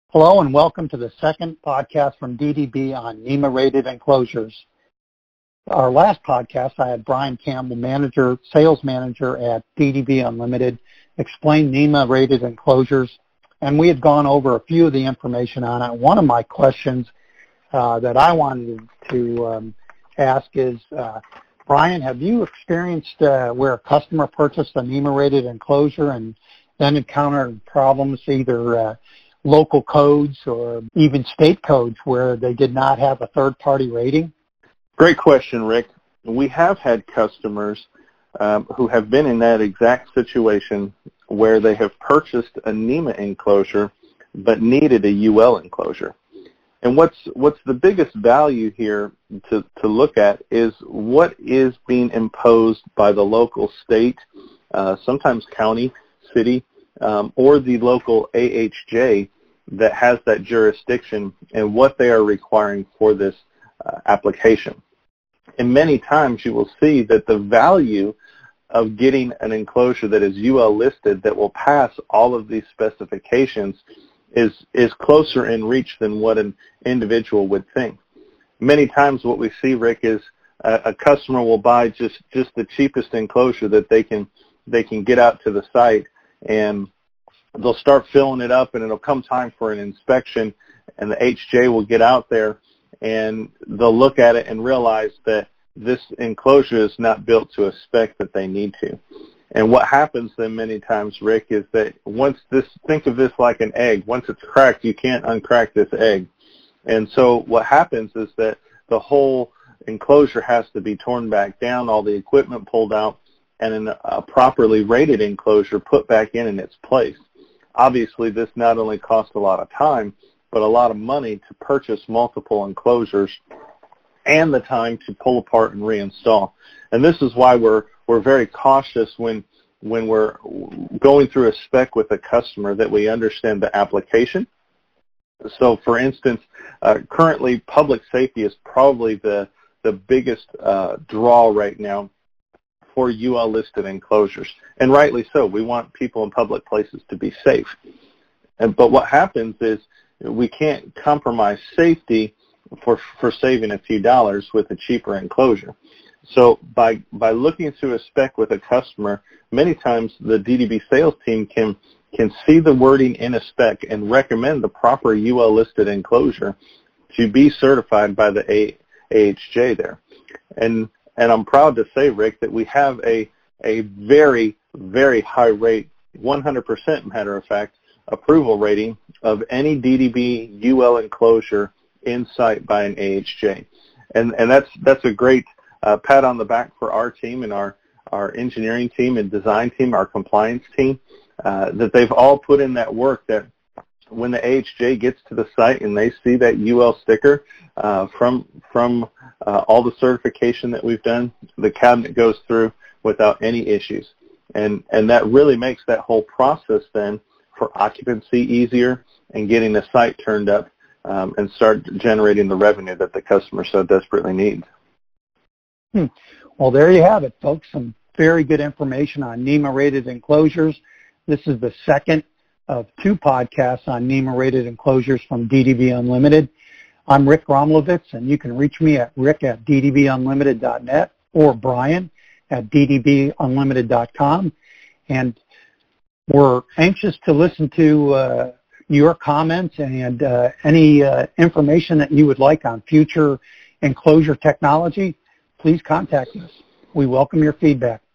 Hello and welcome to the second podcast from DDB on NEMA-rated enclosures. Our last podcast, I had Brian Campbell, sales manager at DDB Unlimited, explain NEMA-rated enclosures, and we had gone over a few of the information on it. One of my questions that I wanted to ask is, Brian, have you experienced where a customer purchased a NEMA-rated enclosure and then encountered problems, either local codes or even state codes where they did not have a third-party rating? Great question, Rick. We have had customers who have been in that exact situation where they have purchased a NEMA enclosure but needed a UL enclosure. And what's the biggest value here to look at is what is being imposed by the local state, sometimes county, city, or the local AHJ that has that jurisdiction and what they are requiring for this application. And many times you will see that the value of getting an enclosure that is UL listed that will pass all of these specifications is closer in reach than what an individual would think. Many times what we see, Rick, is a customer will buy just the cheapest enclosure that they can get out to the site, and they'll start filling it up, and it'll come time for an inspection, and the HJ will get out there, and they'll look at it and realize that this enclosure is not built to a spec that they need to. And what happens then many times, Rick, is that think of this like an egg. Once it's cracked, you can't uncrack this egg. And so what happens is that the whole enclosure has to be torn back down, all the equipment pulled out, and a properly rated enclosure put back in its place. Obviously, this not only costs a lot of time, but a lot of money to purchase multiple enclosures and the time to pull apart and reinstall. And this is why we're very cautious when we're going through a spec with a customer, that we understand the application. So, for instance, currently public safety is probably the biggest draw right now for UL listed enclosures, and rightly so. We want people in public places to be safe. But what happens is we can't compromise safety for saving a few dollars with a cheaper enclosure. So by looking through a spec with a customer, many times the DDB sales team can see the wording in a spec and recommend the proper UL listed enclosure to be certified by the AHJ there. And I'm proud to say, Rick, that we have a very, very high rate, 100% matter of fact, approval rating of any DDB UL enclosure in site by an AHJ. And that's a great pat on the back for our team and our engineering team and design team, our compliance team, that they've all put in that work, that when the AHJ gets to the site and they see that UL sticker from all the certification that we've done, the cabinet goes through without any issues. And that really makes that whole process then for occupancy easier and getting the site turned up and start generating the revenue that the customer so desperately needs. Well, there you have it, folks. Some very good information on NEMA-rated enclosures. This is the second of two podcasts on NEMA-rated enclosures from DDB Unlimited. I'm Rick Romlovitz, and you can reach me at rick@ddbunlimited.net or Brian at ddbunlimited.com. And we're anxious to listen to your comments and any information that you would like on future enclosure technology. Please contact us. We welcome your feedback.